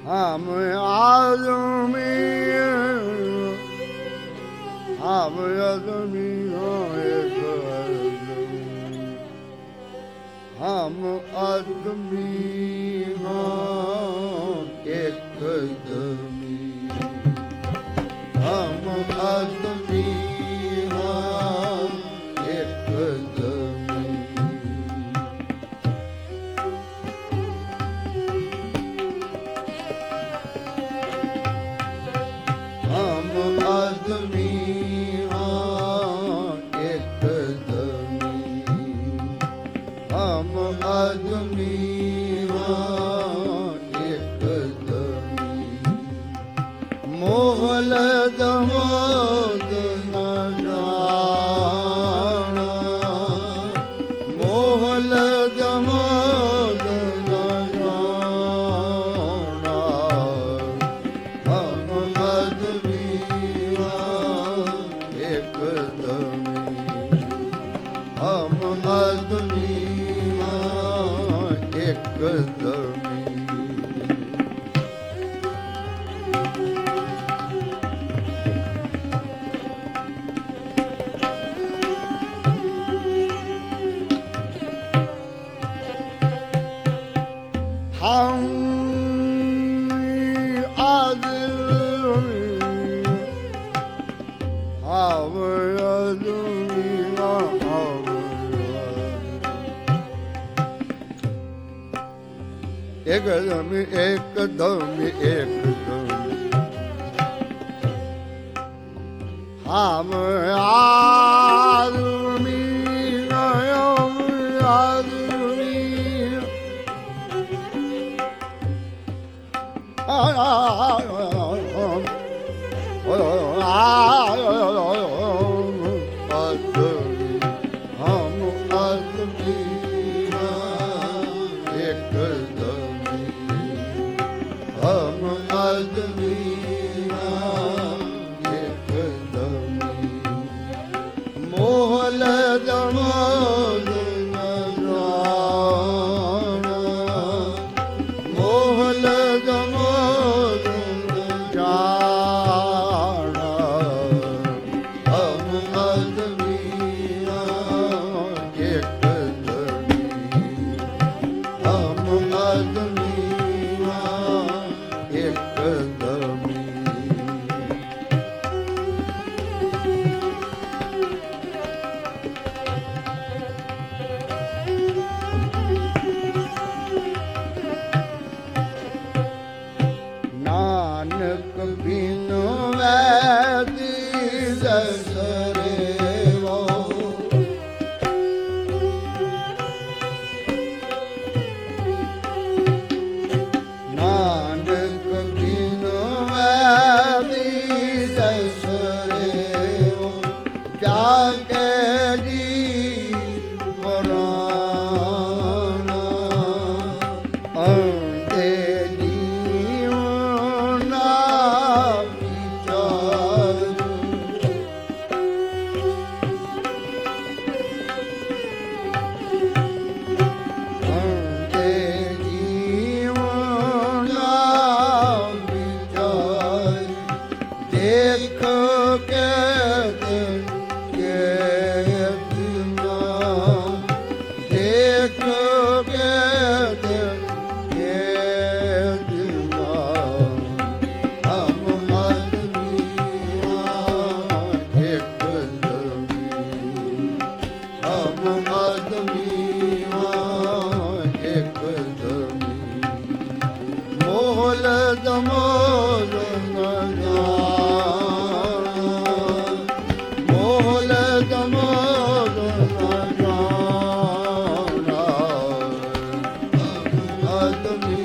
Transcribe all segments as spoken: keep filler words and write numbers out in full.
हम आदमी हम आदमी एक हम आदमी एक दमी हम आदमी एक दमी हम आदमी एक दमी हम आदमी एक दमी मोहल दमोद न जाना मोहल दमोद न जाना हम आदमी एक दमी हम आदमी एक दमी हम आदमी हम आदमी एक दमी एक दमी एक दमी हम आदमी हम आदमी हम आदमी एक दमी हम आदमी एक दमी मोहल दमोद न जाना मोहल दमोद न जाना हम आदमी एक दमी हम आदमी एक दमी नानक बिनु वैदी दसरे वो नानक बिनु वैदी दसरे वो जाके जी पुराना अंते जीवना विचार अंते जीवना विचार देख के के दिना देख के के दिना हम आदमी एक दमी हम आदमी एक दमी मोहल दमोद न जाना मोहल दमोद न जाना हम आदमी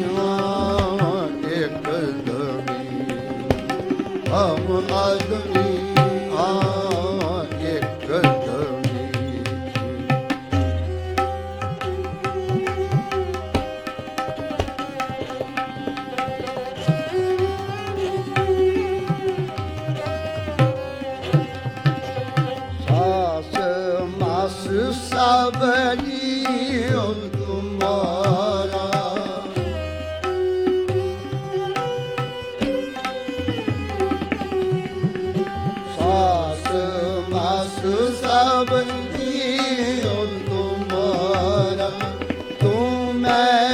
एक दमी हम आदमी एक दमी सबरी तुम्हारा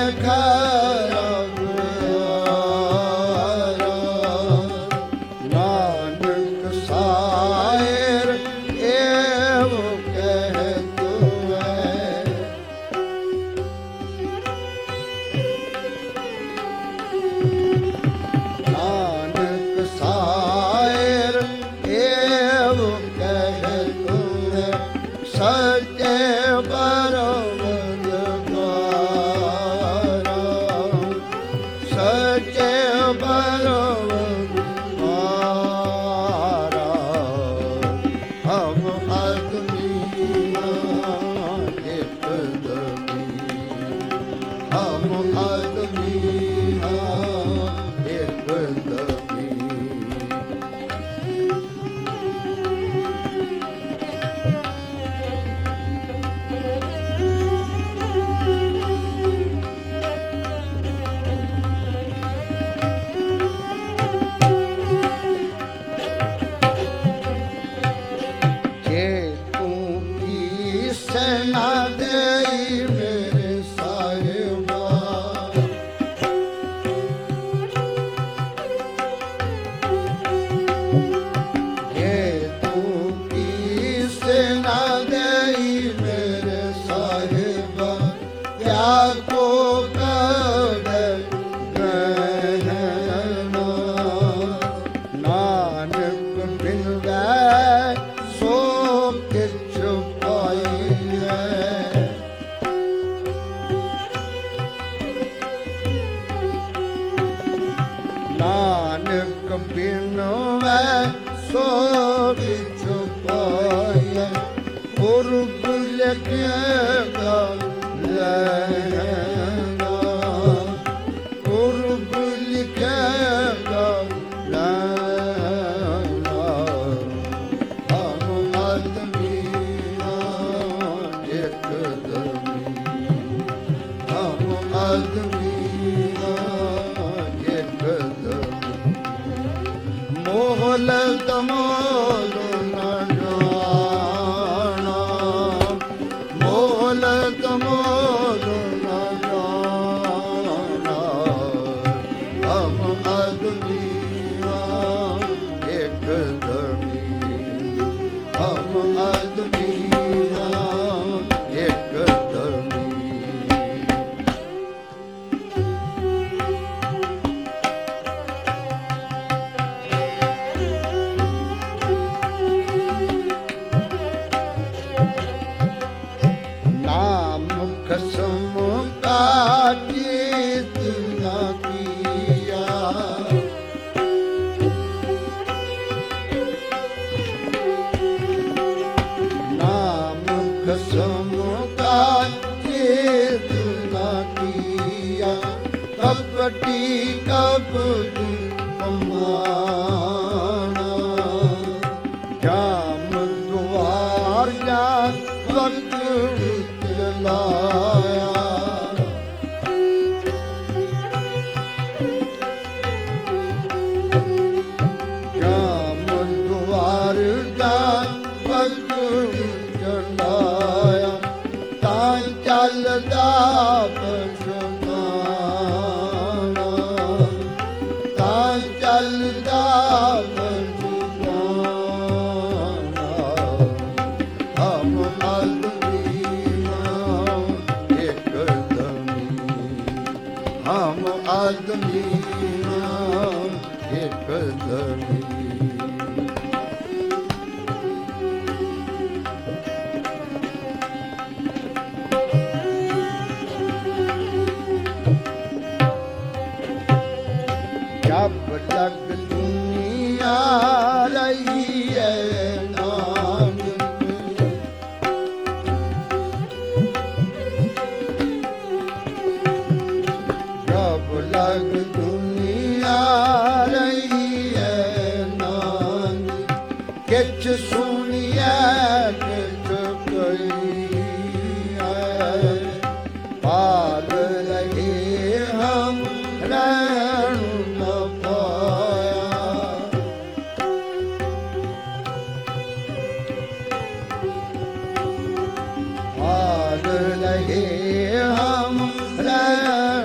रहे हम रहे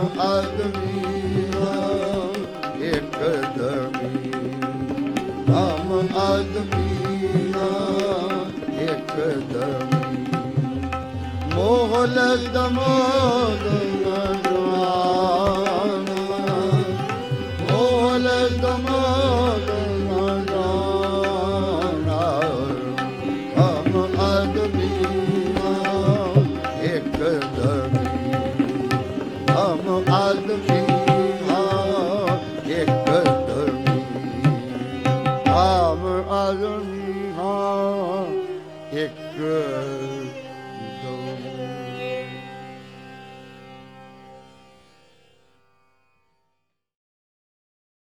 आदमी हाँ एकदमी हम आदमी हाँ एकदमी मोहल दमोद मोहल दमोद हम आदमी हाँ एकदमी हम आदमी हाँ एकदमी हम आदमी हाँ एकदमी